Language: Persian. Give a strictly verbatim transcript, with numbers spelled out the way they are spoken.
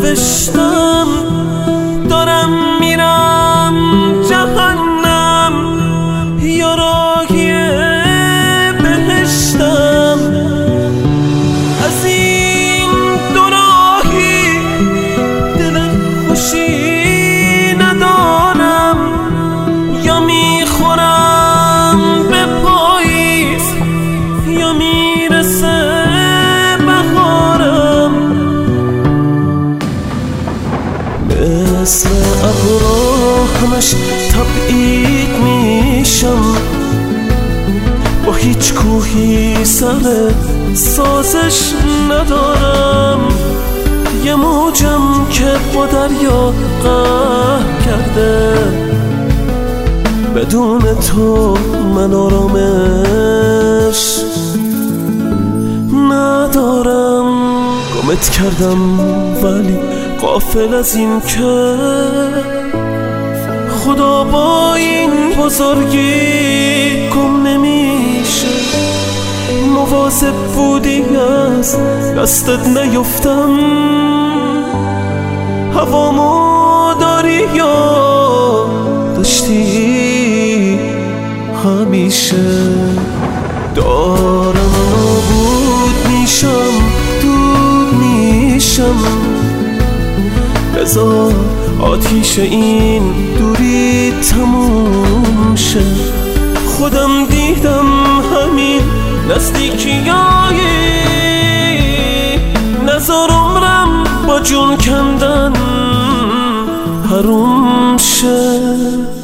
نوشتم دارم میرم جهنم یا راهی بهشتم. از این دو راهی دل خوشی ندارم، یا میخورم به پاییز یا میرسه بهارم. مثل ابرا همش تبعید میشم، با هیچ کوهی سر سازش ندارم. یه موجم که با دریا قهر کرده، بدون تو من آرامش ندارم. گمت کردم ولی غافل از این که خدا با این بزرگی گم نمیشه. مواظب بودی از دستت نیفتم، هوامو داری یا داشتی همیشه. دارم نابود میشم، دود میشم، بذار آتیش این دوری تموم شه. خودم دیدم همین نزدیکیایی، نذار عمرم با جون کندن حروم شه.